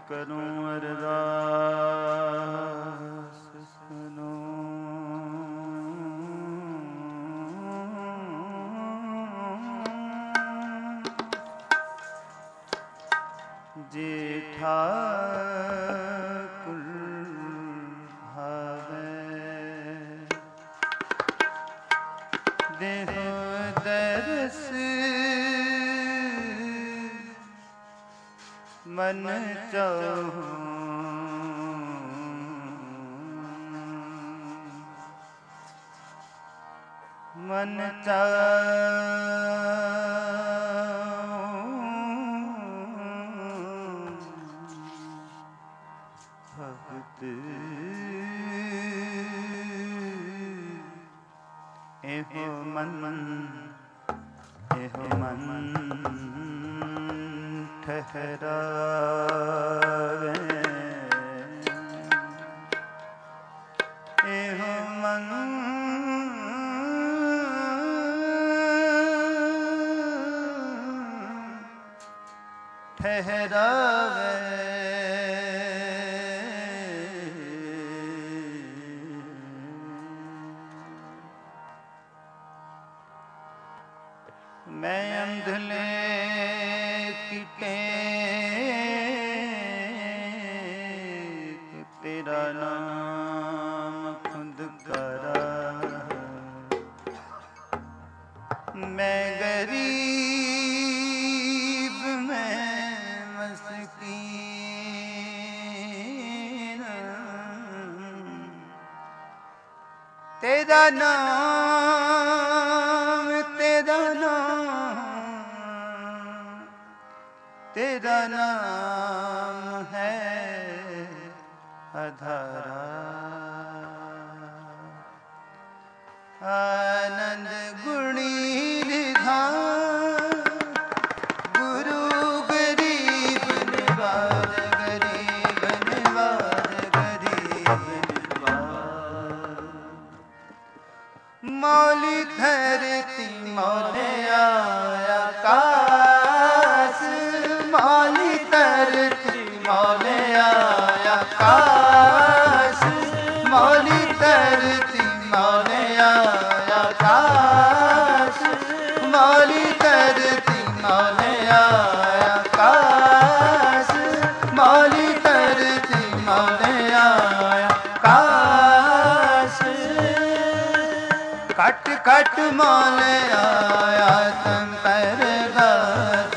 करूं अरदास सुनो। जेठा देहो दरस मन चाहूं, मन भगत एहो मन ठहरावे, एहो मन ठहरावे। मैं अंधले की टेक तेरा नाम खुद करा। मैं गरीब मैं मस्कीन, तेरा नाम तेरा नाम है अधारा। आनंद गुणी निधान गुरु गरीब निवाज, गरीब निवाज, गरीब निवाज। मौली धरती मौले आया काश, मौली धरती मौले आया काश, मौली धरती मौले आया काश, मौली धरती मौले आया काश, मौली धरती मौले आया काश। कट कट मौले आया तम पर गाज,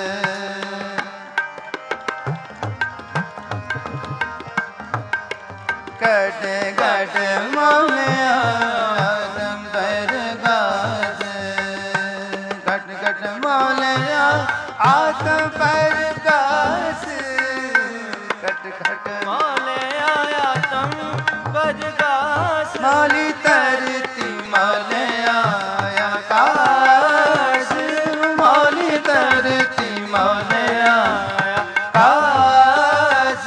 कट कट मौले आया तम पर गाज, कट कट मौले आया तम पर गाज, कट कट मौले आया तम पर गाज। मौली धरती मौले आया काश, मौली धरती मौले आया काश।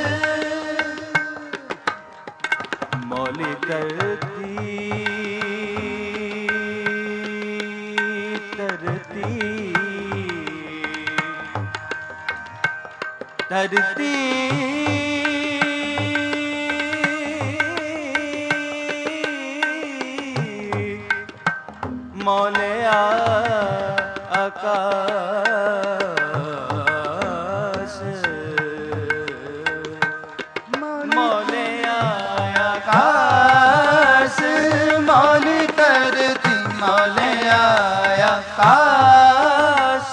मौली धरती धरती मौले आकाश, मौले आकाश, मौली धरती मौले आया काश।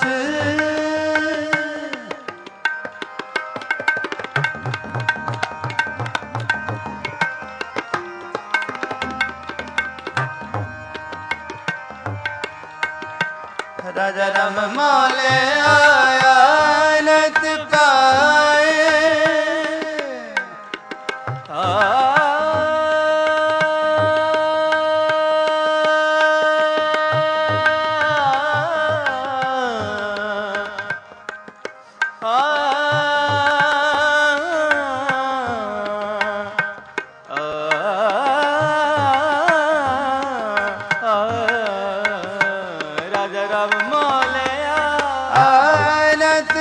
राजा राम मौले आया नत पाए, राजा राम मौले आनत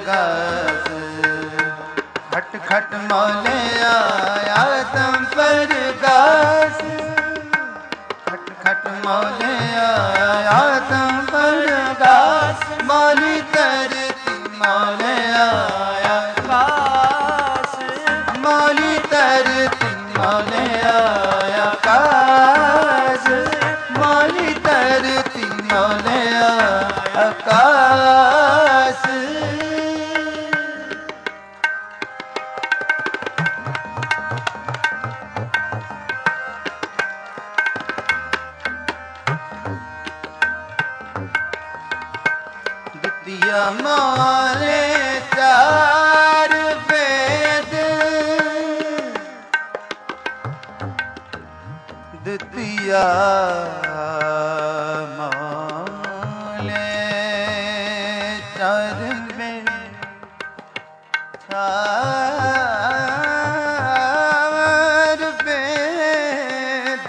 परगास खट खट मौले आया तुम परगास खट खट मौले आया तुम परगास मौली तरती मौले आया काश मौली तरती मौले आया काश मौली तरती मौले आया काश दिया मौले चार वेद दिया मौले चार वेद चार वेद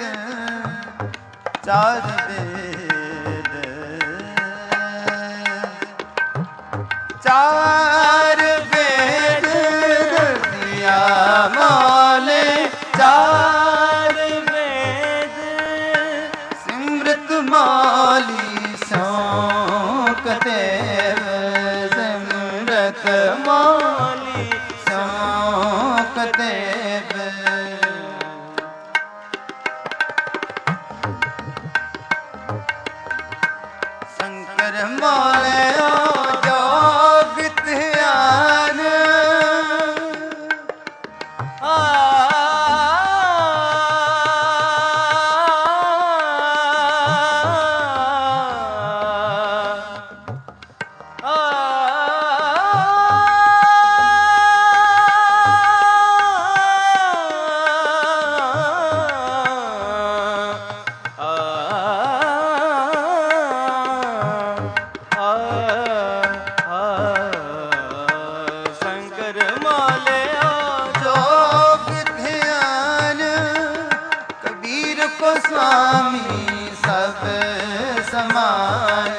चार वेद चार वेद दिया मौले चार वेद सिमृत मौली शौक देव सिमृत मौली शौक देव शंकर मौले स्वामी सब समान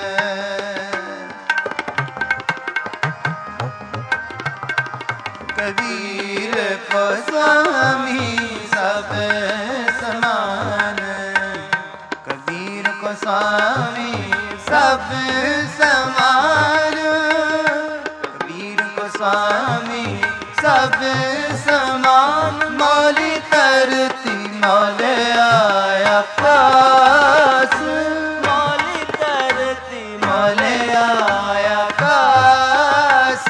कबीर को स्वामी सब समान कबीर को स्वामी सब समान कबीर को स्वामी सब समान मौली तरती मौले आया काश मौली तरती मौले आया काश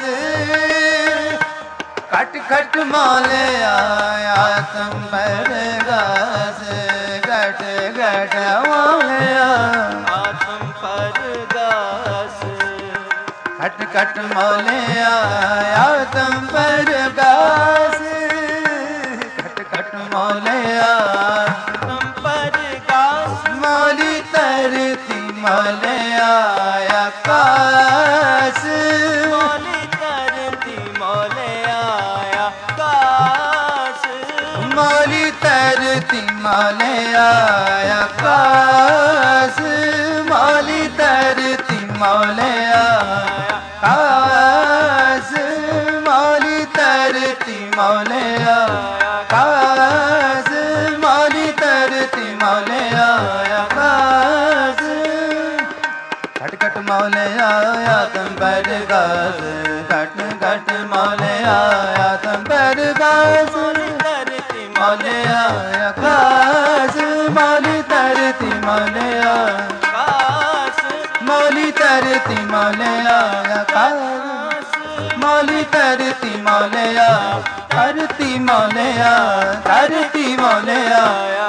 खट खट मौले आया तुम परगास घट घट मौले आत्म परगास खट खट मौले आया तुम परगास खट खट मौले आत्म परगास मौली तरती मौले आया काश मौली तरती मौले आया काश मौली तरती मौले आया काश मौली तरती मौले आया काश मौली तरती मौले आया काश मौली तरती मौले आया काश खट खट मौले आया तुम परगास खट खट मौले आया तुम परगास मौले आया काश मौली तरती मौले आया काश मौली तरती मौले आया काश मौली तरती मौले आया तरती मौले आया तरती मौले आया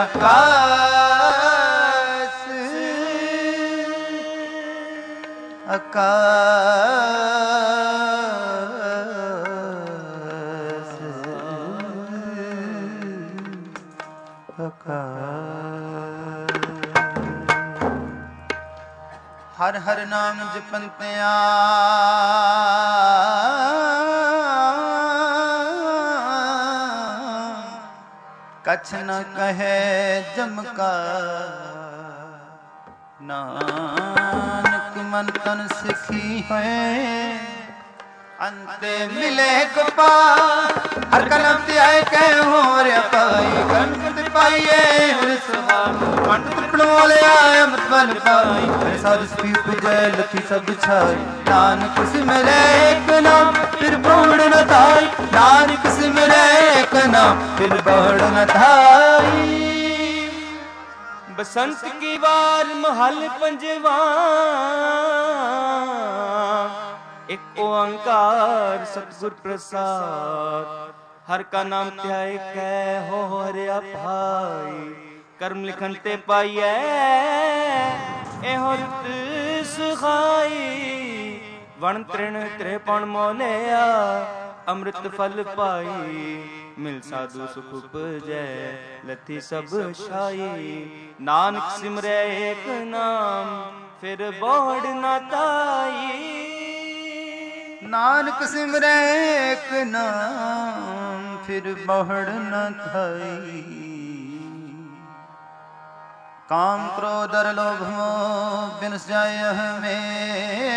काश आकाश हर हर नाम जपंतिया कछ न कहे जम का नानक मन तन सिखी है अंते मिले गोपाल हर कलम ते आए कह हो रे पाई गणपत पाइए हर सुहाग पंडित पड़ोले आए अमृत बल पाई साध स्पीप जय लती सब छाई नानक सिमरे एक नाम फिर बहुड़ न थाई नानक सिमरे एक नाम फिर बहुड़ न थाई। बसंत की बार महल पंजवा एक ओंकार सतगुर प्रसाद हर का नाम ध्याय कै हो हरिया भाई कर्म लिखन ते पाइए एहो रित सुखाई वण तृण त्रिपण मोलिया अमृत फल पाई मिल साधु सुख उपजै लथी सब छाई नानक सिमरै एक नाम फिर बोड़ न ताई। नानक सिमरे एक नाम फिर बहुड़ न थाई। काम क्रोध और लोभ मोह बिनस जाय हमें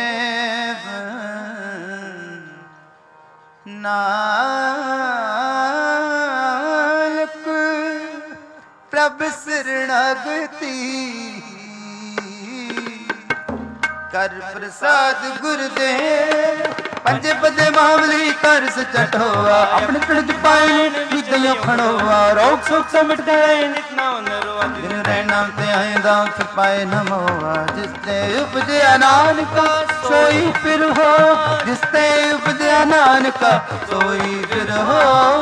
नानक प्रभ शरणागति कर प्रसाद गुरुदेव पंजे पदे मामली कर सचट होआ अपने पिंड पाए विद्या खड़ोआ रोग सुख से मिट गए नित नाम नरोआ दिन रह नाम ते आए दाम फिर पाए नमोआ जिसते उपजया नानका सोई फिर हो जिसते उपजया नानका सोई फिर हो।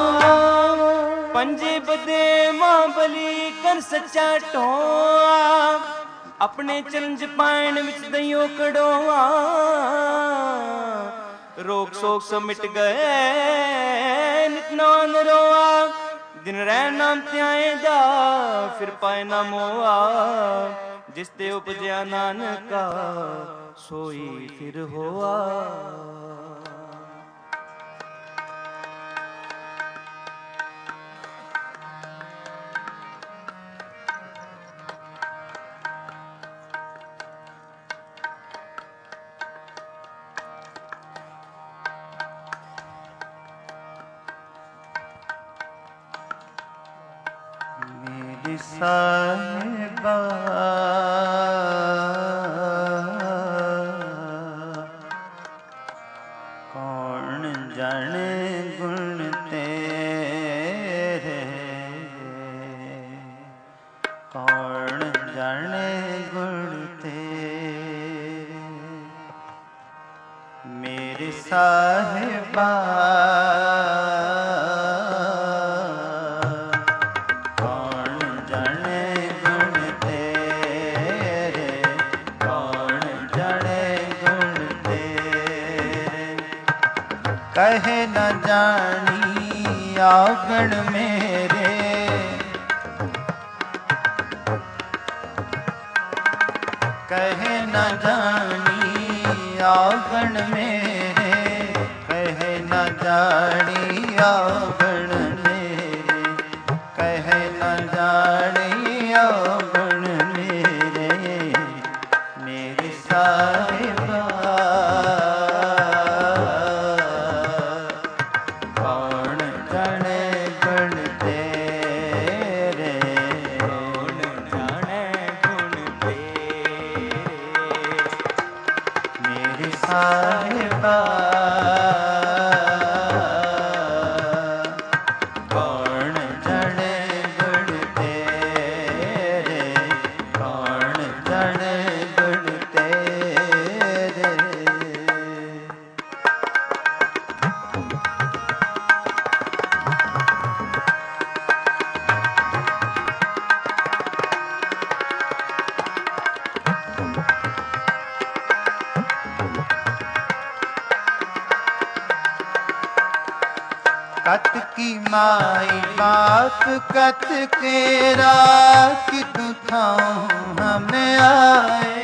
पंजे पदे मामली कर सच्चा टोआ अपने चरण पायण विच दइयो कड़ोआ रोग शोक सब मिट गए नित नाम रोआ दिन रह नाम त्याए जा फिर पाए ना मोआ जिसते उपजया नानका सोई फिर होआ। साहिबा कौन जाने गुण तेरे कौन जाने गुण तेरे मेरे साहिबा कहे न जानी आगण मेरे कहे न जानी आगण मेरे कहे न जानी आगण मेरे कहे न जानी आगण मेरे मेरे साहिबा साहिबा कौन जाने गुण तेरे कौन जाने गुण तेरे। कत की माई बाप कत केरा कि तू थाऊं हमें आए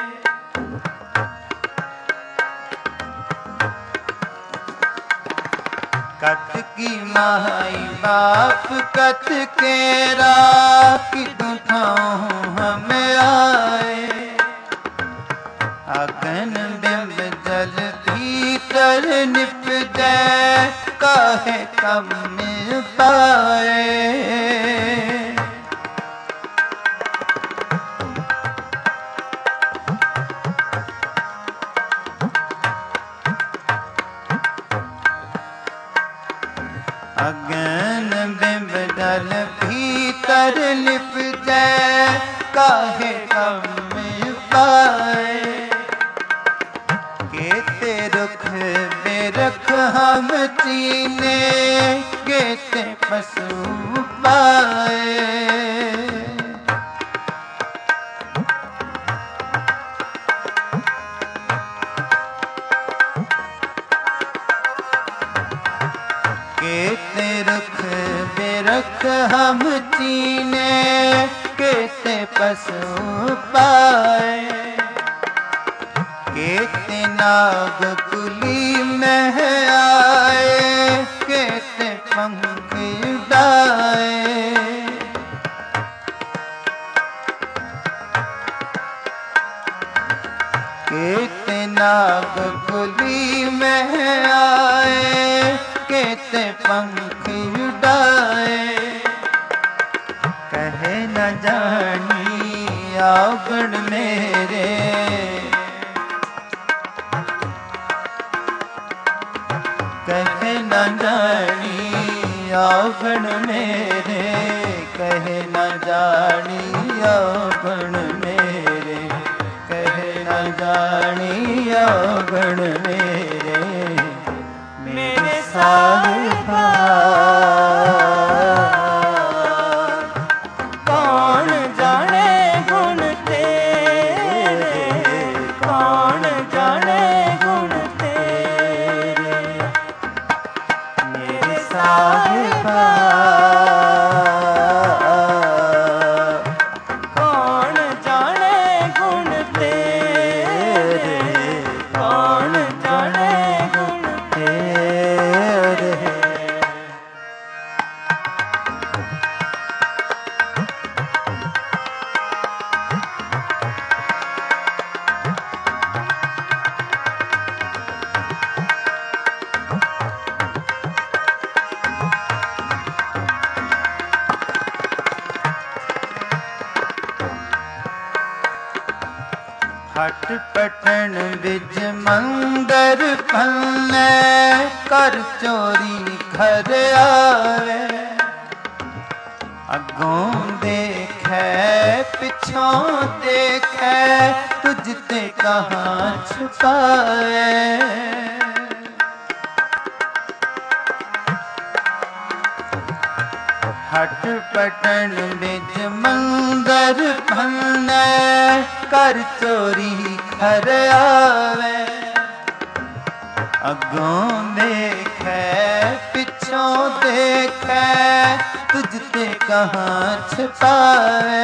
कत की माई बाप कत केरा कि तू थाऊं हमें आए अगन बिंब जल भीतर भीतर निपजे काहे कम पाए। अगन बिंब डल भीतर लिपजे काहे कम पाए। केते रुख बेरख हम चीने केते पशु पाए। केते रुख बेरख हम चीने केते पशु पाए। केते नाग कुली में आए केते पंख उड़ाए। केते नाग कुली में आए केते पंख उड़ाए। कहे न जानी आवगण मेरे कहे न जानी आवगण मेरे। कहे न जानी आवगण मेरे। कहे न जानी आवगण मेरे। मेरे साहिबा कौन जाने गुण तेरे। कौन जाने गुण तेरे। मेरे साहिबा कौन जाने गुण तेरे। कौन जाने गुण तेरे। हट पटन बिज मंदर फलने कर चोरी घर आवे। अगों देखे पिछों देखे तुझते कहाँ छुपाए। हट पटन बिज मंदर फलने कर चोरी घर आवे। अगों देखे पिछों देखे तुझते कहाँ छुपाए।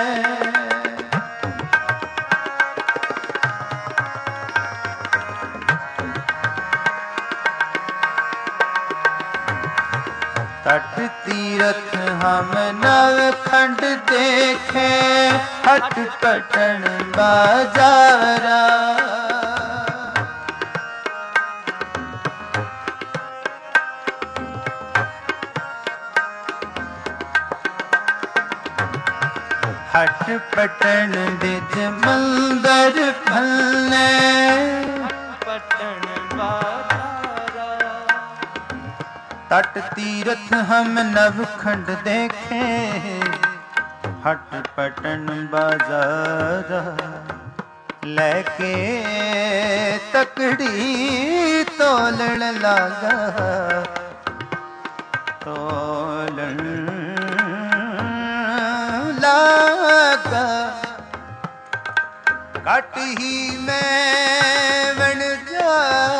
तट तीरथ हम नवखंड देखे हट पटन बाजारा। हट पटन बिज मंदर फलने पटन बाजारा। तट तीरथ हम नवखंड देखे हट पटन बाजारा। लेके तकड़ी तोलन लागा। तोलन लागा कट ही में बन जा।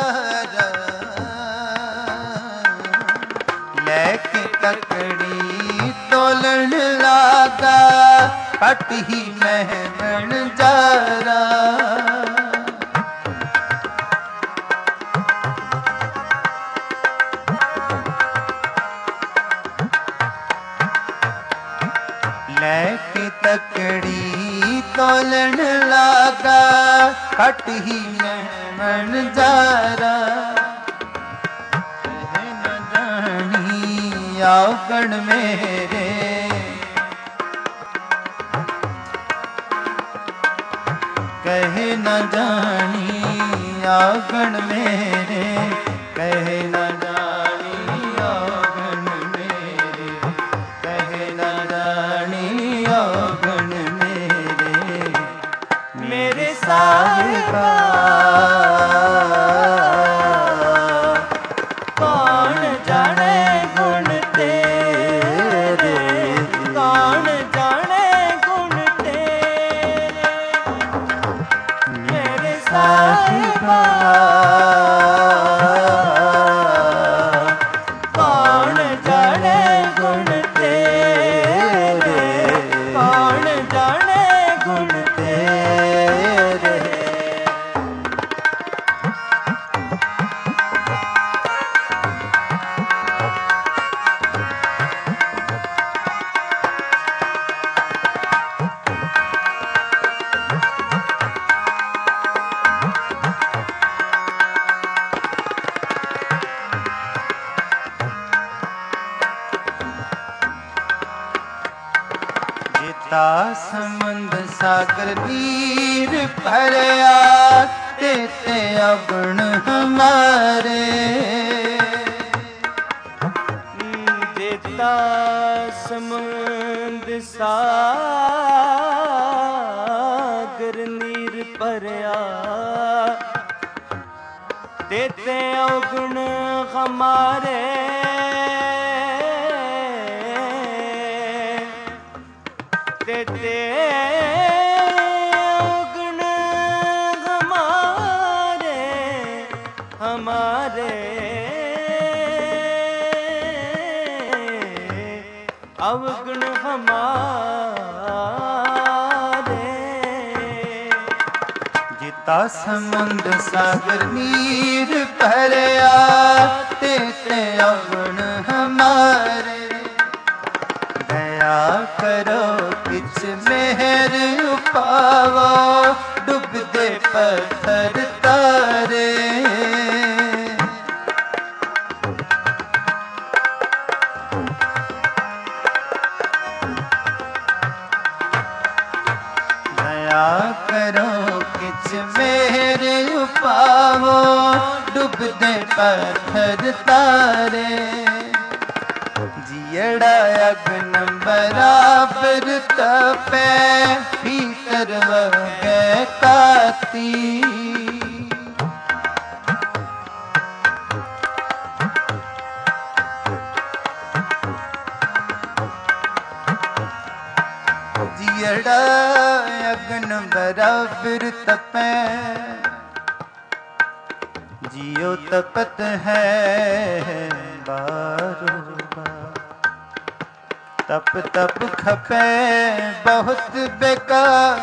लेके तकड़ी तोलन लागा कट ही में बन जा। लेके तकड़ी तोलन लागा कट ही में बन जा। आगण मेरे। कहे न जानी आगण मेरे, कहे न जानी आगण मेरे, कहे न जानी आगण मेरे। मेरे साहिबा कौन जाने गुण तेरे, कौन जाने गुण तेरे। मेरे साहिबा कौन जाने गुण तेरे, कौन जाने गुण तेरे। जिता समंद सागर नीर भरया, तेते अगुण हमारे। देता समंद सागर नीर भरया, देते अवगुण हमारे। देते अवगुण हमारे, हमारे अवगुण हमारे। जिता समंद सागर नीर भरया, तेते अवगुण हमारे। दया करो किछ मेहर उपावो, डूबदे पत्थर तारे। दया करो किछ मेहर उपावो, डूबदे पत्थर तारे। जियड़ा अग्न बराबर तपे, भीतर वगे काती। जियड़ा अग्न बराबर तपे, जियो तपत है बारो बार। तप तप खपे बहुत बेकार,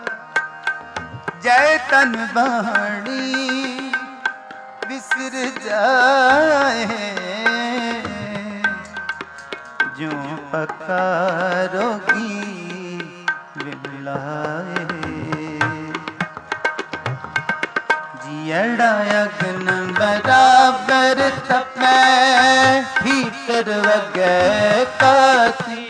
जय तन बाणी बिसर जाए। जो पकारोगी बिमलाए। जियड़ा अग्न बराबर तपे, भीतर वगे काती।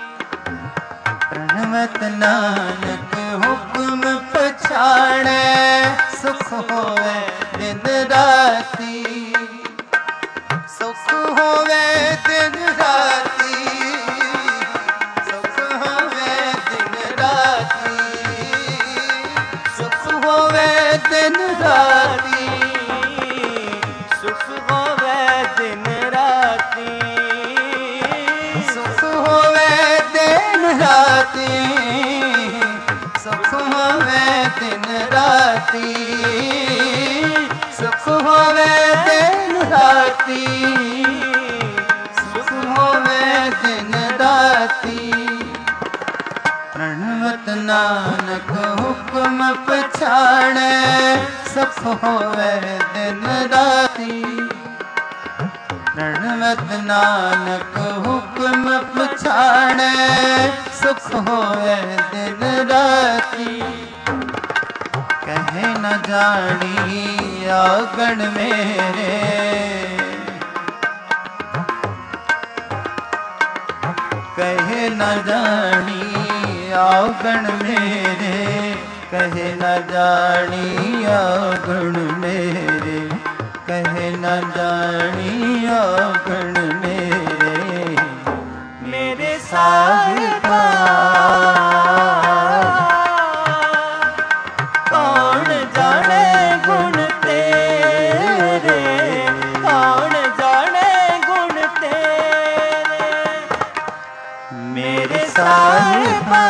प्रणवत नानक हुक्म पछाणे, सुख होवे दिन राती। सुख होवे दिन राती, सुख होवे दिन राती। सुख होवे दिन राती, सुख होवे दिन राती। सुख होवे दिन राती, सुख होवे दिन राती। सुख होवे दिन राती, सुख होवे दिन राती। प्रणवत नानक हुक्म पछाणे, सुख होवे दिन राती। प्रणवत नानक हुक्म पछाणे, सुख होवे दिन राती। कहे न जानी आगण मेरे, न जानी अवगुण मेरे, कहे न जानी अवगुण मेरे, कहे न जानी अवगुण मेरे, मेरे साहिबा कौन जाने गुण तेरे, कौन जाने गुण तेरे, मेरे साहिबा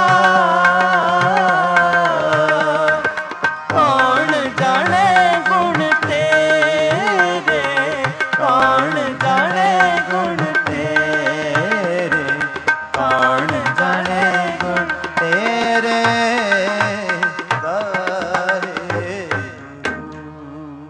कौन जाने गुण तेरे, कौन जाने गुण तेरे, कौन जाने गुण तेरे वाहे गुरु।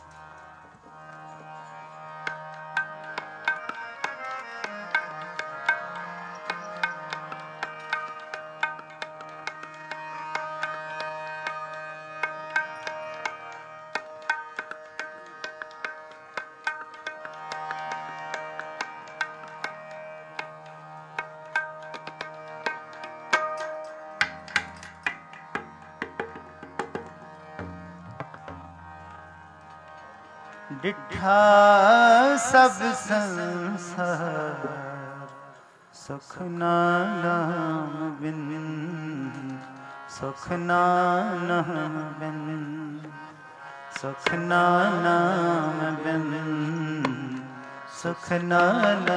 डिठा सब संसार सुख नाम बिन, सुख नाम बिन, सुख नाम बिन, सुख नाम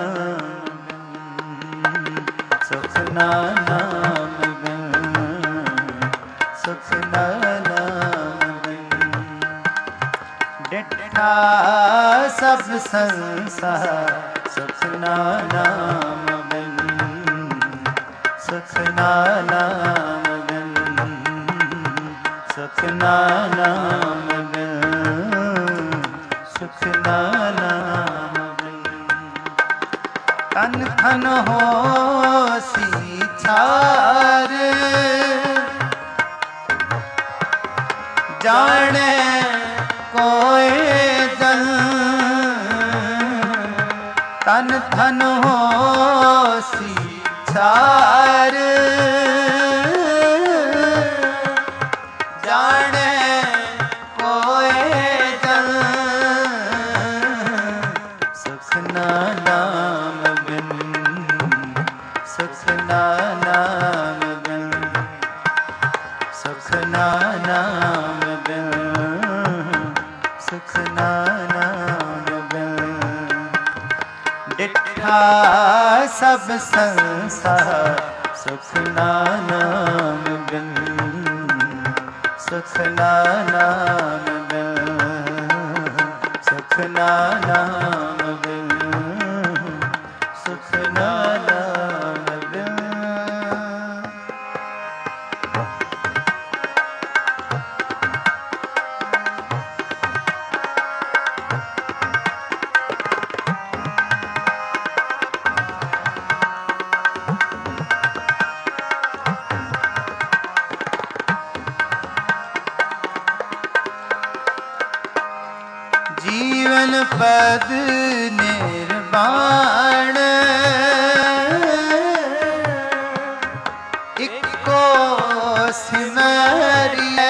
बिन, सुख नाम बिन, सुख नाम बिन, डिठा सब संसार सुख नाम बिन, सुख नाम बिन, सुख नाम बिन, सुख नाम बिन, तन धन होसी छार जाने कोई जन, तन धन होसी छार जाने कोई जन, सुख नाम बिन, सुख नाम बिन, सुख नाम बिन, सुख नाम बिन, डिठा सब संसार सुख नाम बिन, सुख नाम बिन, सुख नाम बिन, सुख नाम बिन। जीवन पद निर्वाण इको सिमरिए,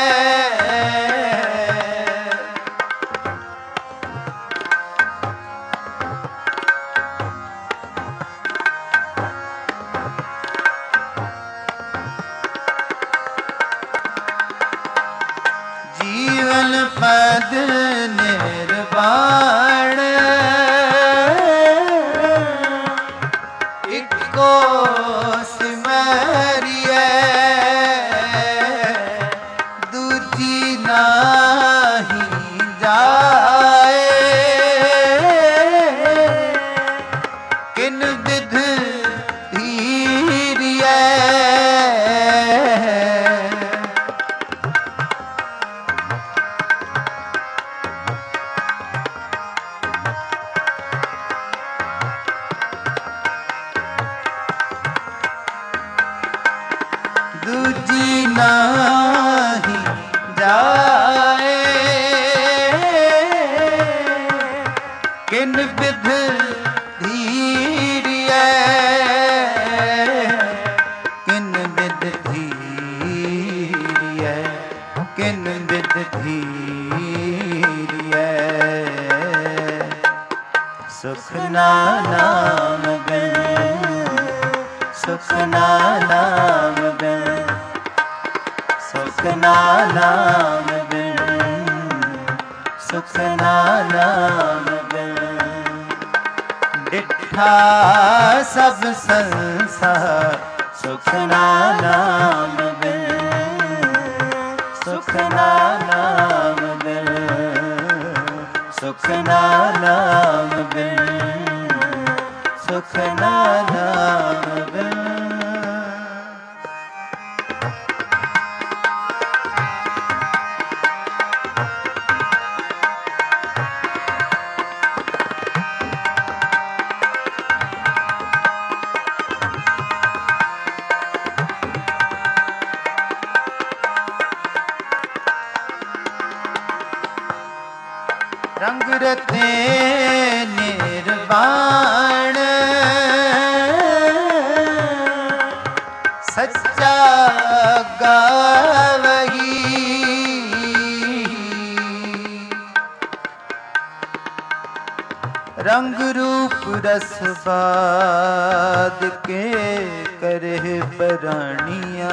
जीवन पद निर्वाण इको सिमरिए, दूजी नाही जाए, किन विध धीरिए, दूजी नाही जाए, किन विध धीरिए, सुख नाम बिन, सुख नाम बिन, सुख नाम बिन, सुख नाम बिन। डिठा सब संसार सुख नाम बिन, सुख नाम बिन, सुख नाम बिन, सुख नाम बिन। रंग रते निर्वाण सच्चा गावही, रंग रूप रस बाद के करे प्राणिया,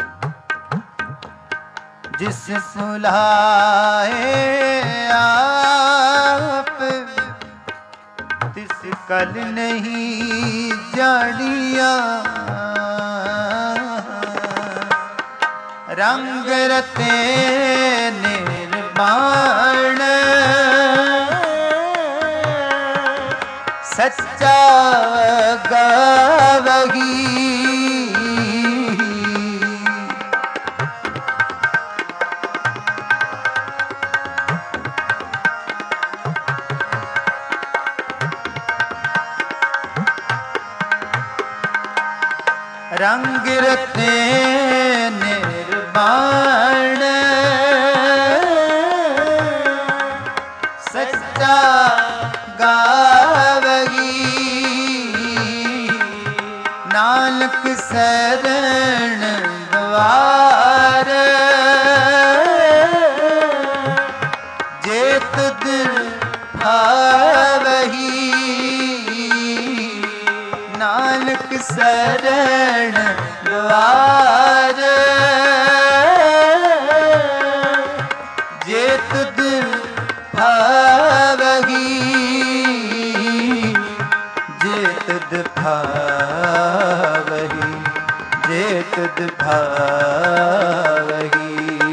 जिस सुलाए आप तिस कल नहीं जानिया। रंग रते निर्वाण सच्चा गावही, रंग रते निर्वाण सच्चा गावही, नानक शरण द्वार जेत दिल भावही, नानक शरण द्वार जेत दिल भावही, जेत दिल भावही, जेत दिल भावही।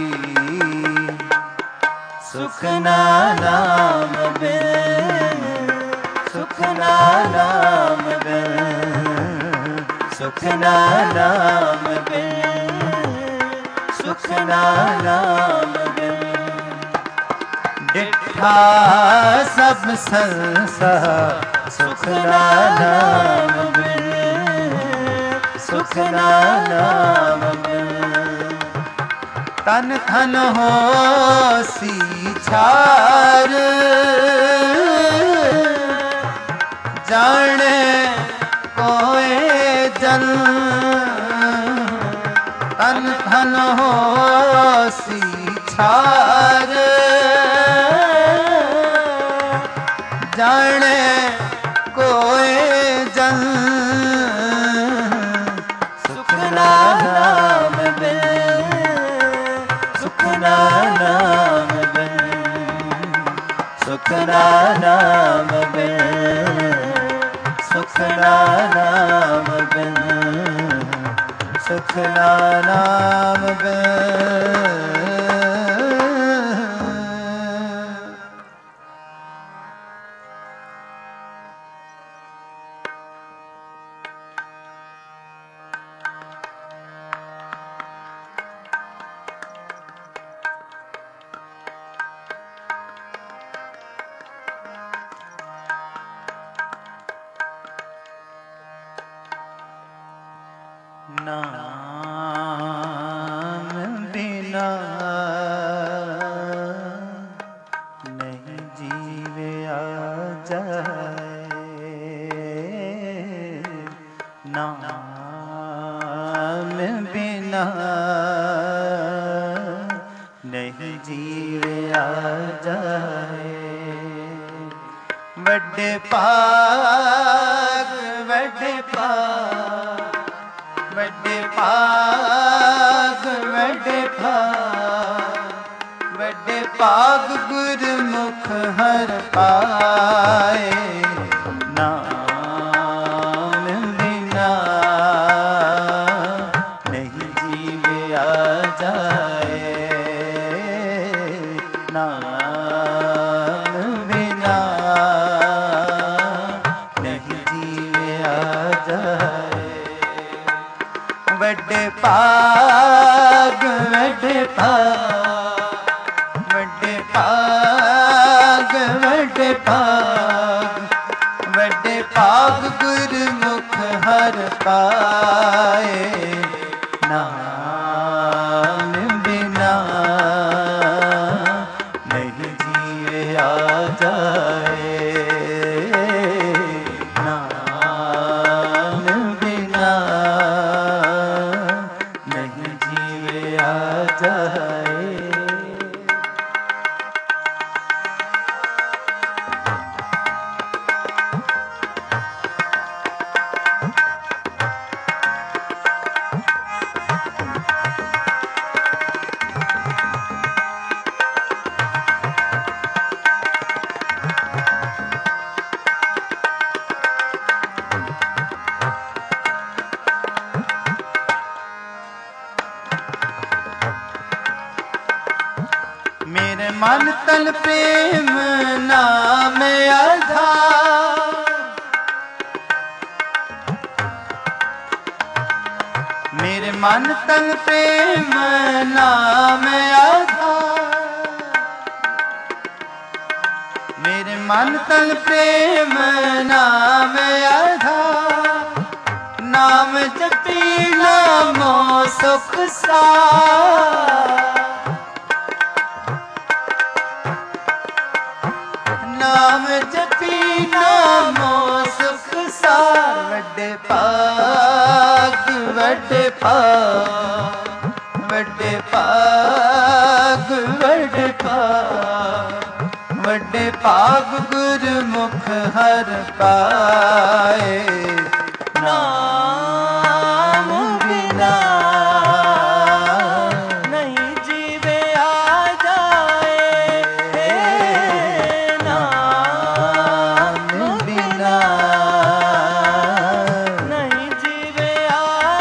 सुख नाम बिन, सुख नाम बिन, सुख नाम बिन, सुख नाम बिन। डिठा सब संसार सुख नाम बिन, सुख नाम बिन। तन थन हो सी छार जाने कोई जन, तन थन हो सी छार जाने कोई जन। सुख नाम बिन, सुख नाम बिन, सुख नाम बिन, सुख नाम बिन, सुख नाम बिन। नाम बिना नहीं जीविया जाए, नाम बिना नहीं जीविया जाए। वड्डे भाग वड्डे भाग वड्डे भाग वड्डे भाग वड्डे भाग गुरमुख हर पाए नाम बिना नहीं जीविया जाए नाम बिना नहीं जीविया जाए वड्डे भाग वड्डे भाग वड्डे भाग वड्डे भाग वड्डे भाग गुरमुख हर पाए नाम बिना नहीं जिया जाए नाम बिना नहीं जिया जाए। मेरे मन तन प्रेम नाम आधार मेरे मन तन प्रेम नाम आधार मेरे मन तन प्रेम नाम आधार नाम जपी नामो सुख सार नाम जपी नामो सुख सार वड्डे भाग वड्डे भाग वड्डे भाग वड्डे भाग वड्डे भाग गुरमुख हर पाए नाम बिना नहीं जीवे आ जाए नाम बिना नहीं जीवे आ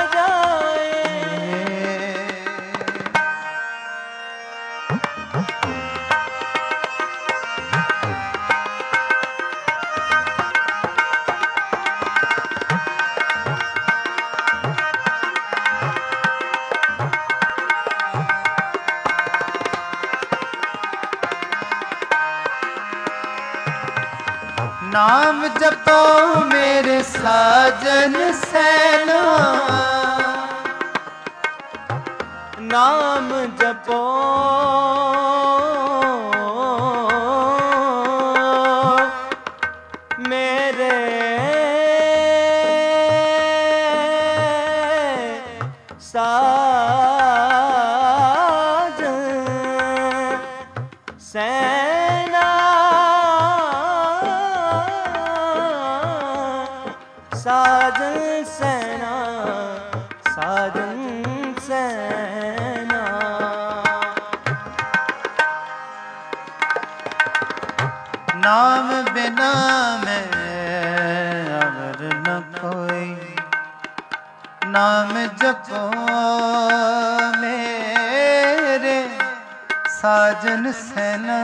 जाए। नाम जपो मेरे साजन सैना नाम जपो मेरे साजन सैना साजन सैना साजन सैना नाम बिना मैं अवर न कोई नाम जपो मेरे साजन सैना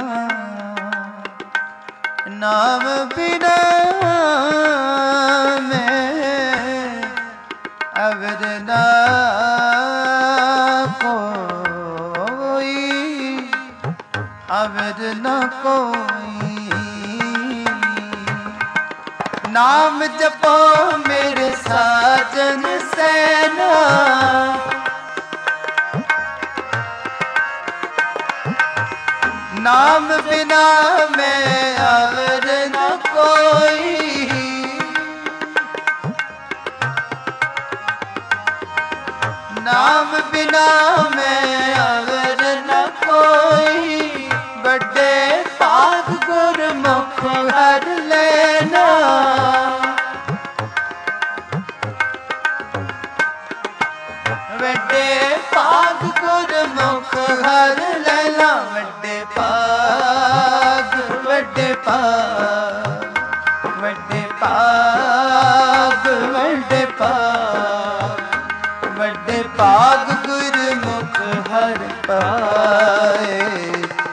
नाम बिना अवर ना कोई अवर न कोई नाम जपो मेरे साजन सैना नाम बिना मैं अवर न कोई नाम बिना मैं अवर न कोई बड़े पाग गुरमुख हर ले ਭਾਗ, ਵੱਡੇ ਭਾਗ, ਵੱਡੇ ਭਾਗ, ਵੱਡੇ ਭਾਗ ਗੁਰਮੁਖ ਹਰਿ ਪਾਏ।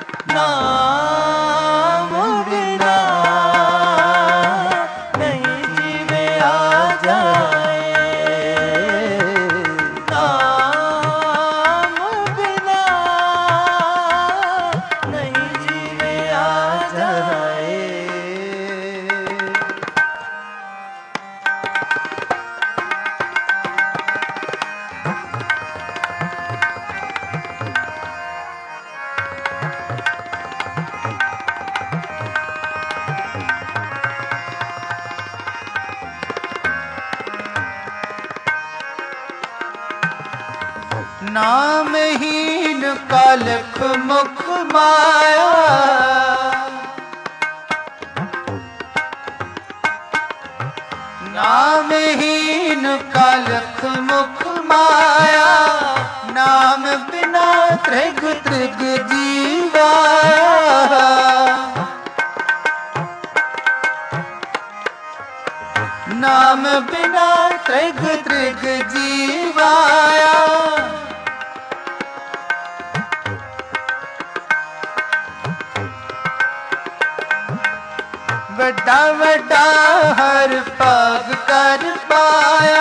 ਨਾਮ ਬਿਨਾ ਨਹੀਂ ਜੀਵਿਆ ਜਾਏ, ਨਾਮ ਬਿਨਾ ਨਹੀਂ ਜੀਵਿਆ ਜਾਏ। ਨਾਮਹੀਨ ਕਾਲਖ ਮੁਖ ਮਾਇਆ, ਨਾਮਹੀਨ ਕਾਲਖ ਮੁਖ ਮਾਇਆ, ਨਾਮ ਬਿਨਾ ਤ੍ਰਿਗ ਤ੍ਰਿਗ ਜੀਵਾਇਆ, ਨਾਮ ਬਿਨਾ ਤ੍ਰਿਗ ਤ੍ਰਿਗ ਜੀਵਾਇਆ। ਵੱਡਾ ਵੱਡਾ ਹਰ ਭਾਗ ਕਰ ਪਾਇਆ,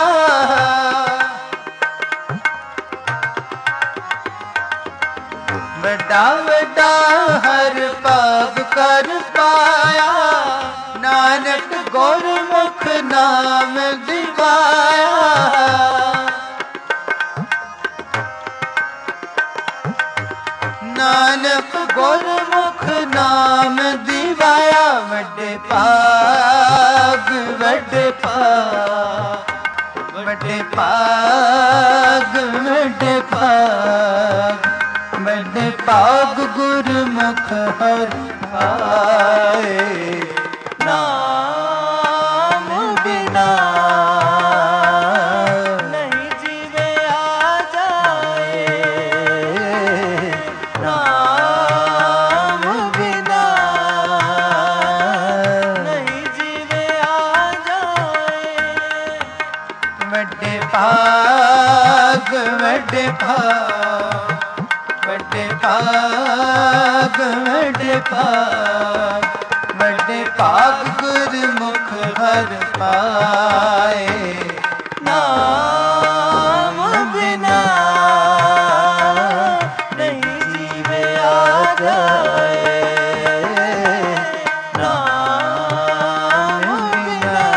ਵੱਡਾ ਵੱਡਾ ਹਰ ਭਾਗ ਕਰ ਪਾਇਆ, ਨਾਨਕ ਗੁਰਮੁਖ ਨਾਮ ਦਿਵਾਇਆ, ਨਾਨਕ ਗੁਰਮੁਖ ਨਾਮ ਦਿਵਾਇਆ। ਵੱਡੇ ਭਾਗ, ਵੱਡੇ ਭਾਗ, ਵੱਡੇ ਭਾਗ, ਵੱਡੇ ਭਾਗ, ਵੱਡੇ ਭਾਗ ਗੁਰਮੁਖ ਹਰਿ ਪਾਏ। ਨਾਮ ਬਿਨਾ ਨਹੀਂ ਜੀਵਿਆ ਜਾਏ, ਨਾਮ ਬਿਨਾ ਨਹੀਂ ਜੀਵਿਆ ਜਾਏ। ਵੱਡੇ ਭਾਗ, ਵੱਡੇ ਭਾਗ, ਵੱਡੇ ਭਾਗ, ਵੱਡੇ ਭਾਗ, ਵੱਡੇ ਭਾਗ ਗੁਰਮੁਖ ਹਰਿ ਪਾਏ। ਨਾਮ ਬਿਨਾ ਨਹੀਂ ਜੀਵਿਆ ਜਾਏ, ਨਾਮ ਬਿਨਾ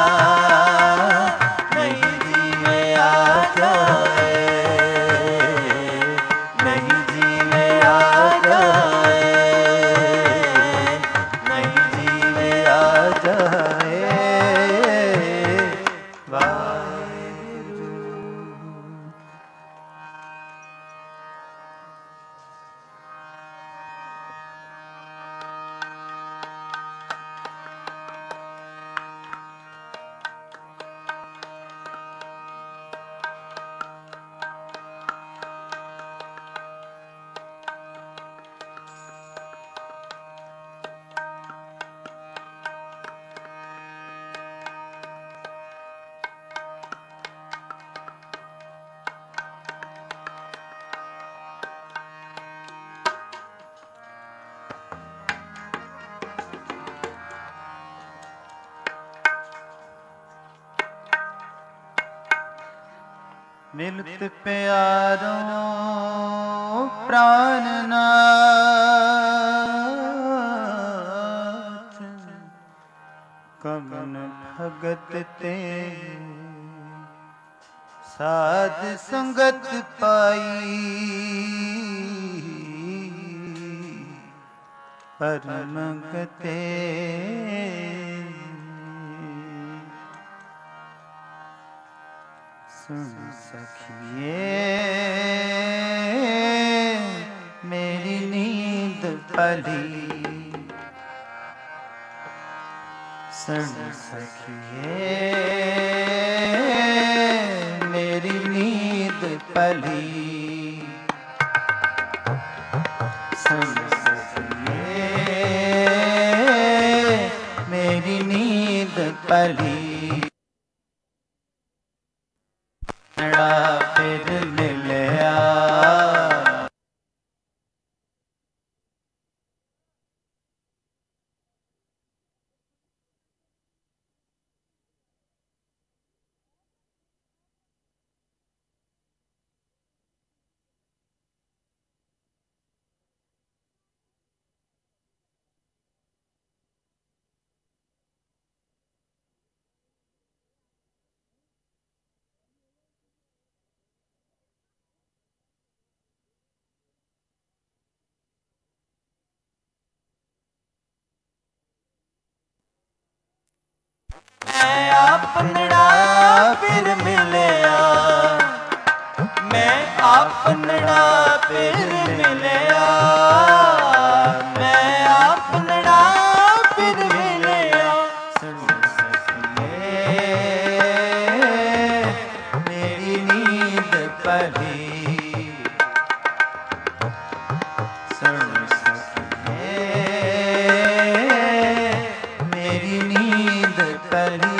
ਨਹੀਂ ਜੀਵਿਆ ਜਾਏ, ਨਹੀਂ ਜੀਵਿਆ ਜਾਏ, ਨਹੀਂ ਜੀਵਿਆ ਜਾਏ। ਵਾਹਿਗੁਰੂ। ਮਿਲਤ ਪਿਆਰੋ ਪ੍ਰਾਨਨਾਥ, ਕਮਨ ਭਗਤ ਤੇ ਸਾਧ ਸੰਗਤ ਪਾਈ, ਪਰਮ ਗਤੇ ਸੁਣ ਸਖੀਏ ਮੇਰੀ ਨੀਂਦ ਭਲੀ, ਸੁਣ ਸਖੀਏ ਮੇਰੀ ਨੀਂਦ ਭਲੀ, ਸੁਣ ਸਖੀਏ मेरी नींद पली फिर मिलया। मैं अपनड़ा फिर मिलया, मैं अपनड़ा फिर मिलया, मैं अपनड़ा फिर मिलया। सुन सखिए मेरी नींद पली, सुन सखिए मेरी नींद पली।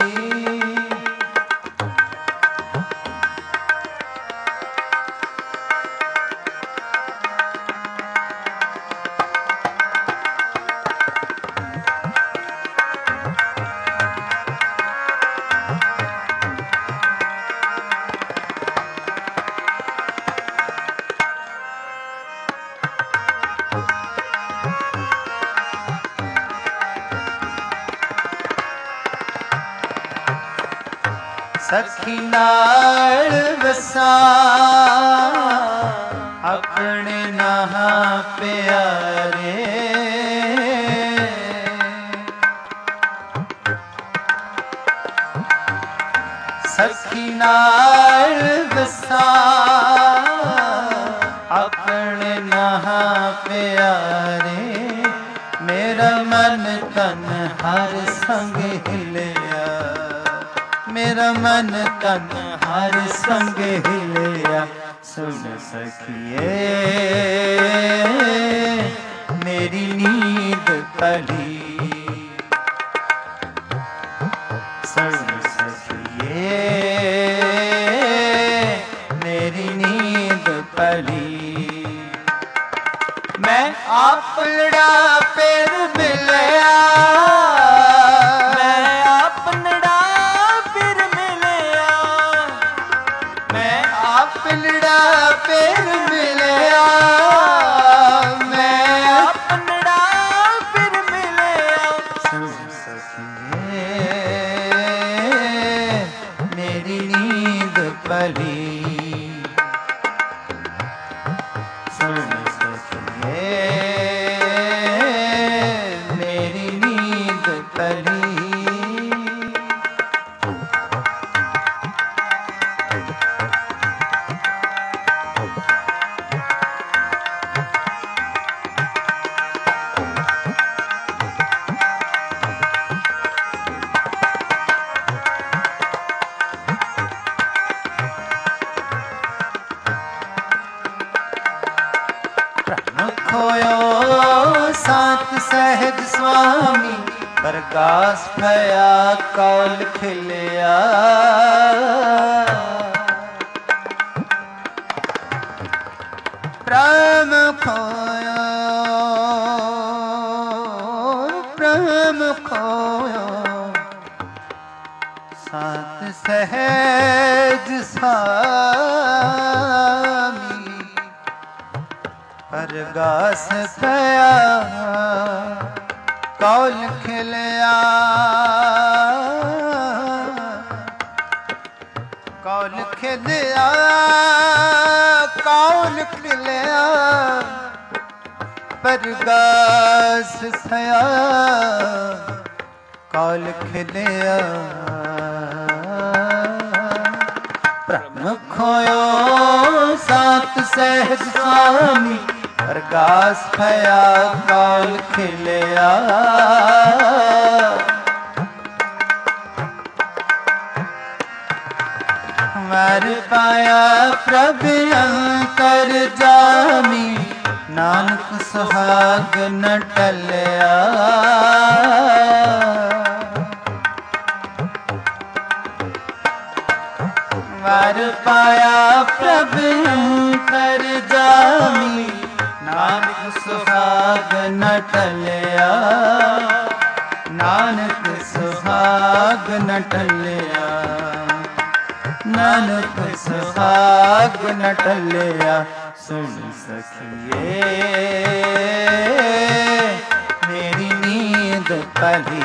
सखी नाल वसा अपने नहा प्यारे, सखी नाल वसा अपने नहा प्यारे। मेरा मन तन हर संग हिलिया, मेरा मन तन हर संग हिलिया। सुन सखिए मेरी नींद पली, सुन सखिए मेरी नींद पली। मैं अपनड़ा फिर मिलया, मैं अपनड़ा फिर मिलया, मैं अपनड़ा फिर मिलया, मैं अपनड़ा फिर मिलया। सुन सखिए मेरी नींद पली, सुन सखिए मेरी नींद पली। खोयो सात सहज स्वामी, प्रकाश भया कौल खिलिया। प्रेम खोयो, प्रेम खोयो सात सहज स्वामी, प्रकाश भया कौल खिलिया। कौल खिलिया, कौल खिलिया, प्रकाश भया कौल खिलिया। ब्रह्म खोयो सात सहज स्वामी, प्रकाश भया कौल खिलिया। हमार पाया प्रभु अंतर जामी, नानक सुहाग न टलिया। वर पाया प्रभु कर जामी, नानक सुहाग न टलिया, नानक सुहाग न टलिया, नानक सुहाग न टलिया। सुन सखिए मेरी नींद पली,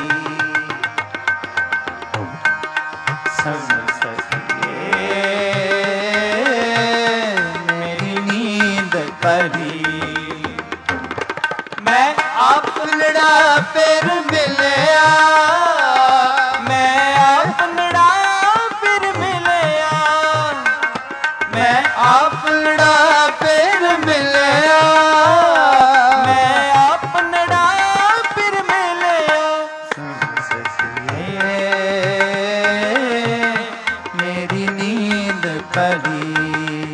सुन सखिए मेरी नींद पली। मैं आप लड़ा फिर मिलया, मैं आप लड़ा फिर मिलया, मैं आप लड़ा फिर मिलया, मैं आप लड़ा फिर मिलया। सुन सखिए मेरी नींद पली,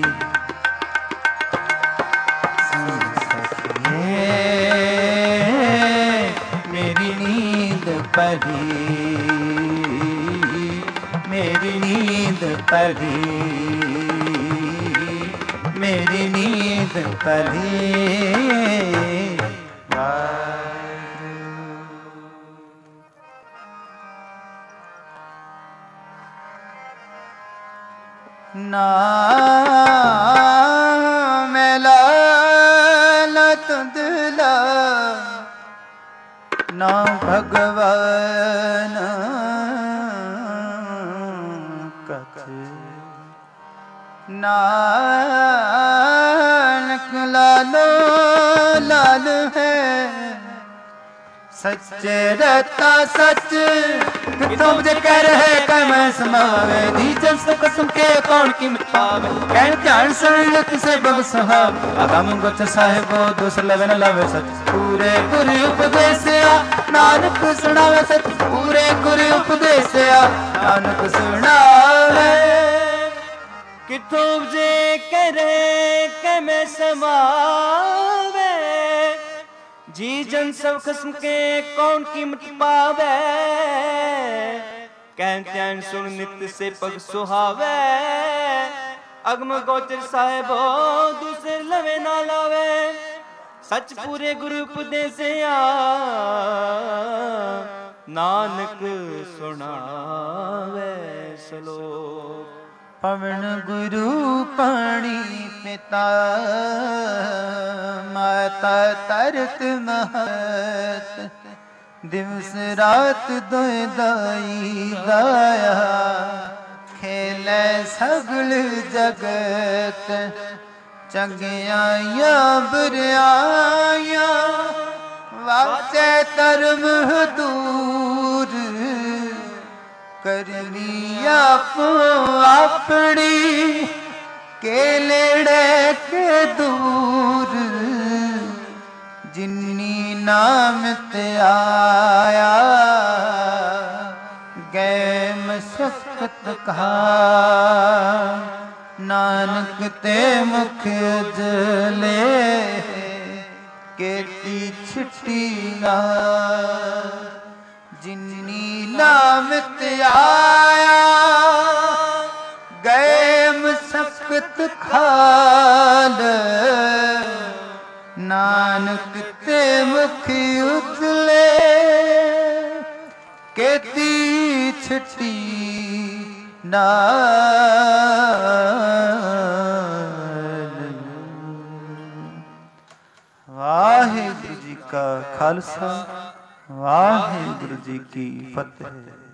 सुन सखिए मेरी नींद पली, मेरी नींद पली, मेरी नींद पली। ना मेला न तुदला, ना भगवान कथ, नानक लालो लाल है, सच्चे रहता सच कितों मुझे कह रहे कह मैं समावे, नीचन से कसम के कौन कीमत पावे, कहन ध्यान सुन किसे बग सुहाव, अगम गुच साहिबो दूसर लवे न लवे सच, पूरे गुरु उपदेसिया नानक सुनावे सच, पूरे गुरु उपदेसिया नानक सुनावे। कितों जे करे के मैं समावे, जी जन सब खस्म के कौन कीमत पावे, कहन ध्यान सुन नित्य से पग सुहावे, अगम गोचर साहिबो दूसरे लवे ना लावे, सच पूरे गुरु उपदेसिया नानक सुनावे सलोक। पवन गुरु पानी पिता, माता तरत महत, दिवस रात दोय दाई दाया, खेले सगल जगत, चंगियाया बुराया, वाचे धर्म दूर, करनी आपो अपनी के लेड़े के दूर, जिन्नी नाम ते आया गए मशक्कत का, नानक ते मुख उजले केती छिटी ना, जिन्नी नाम ते आया गए मशक्कत खाल, नानक ते मुख उजले केती छिटी ना। वाहिगुरु जी का खालसा, वाहिगुरु जी की फतेह।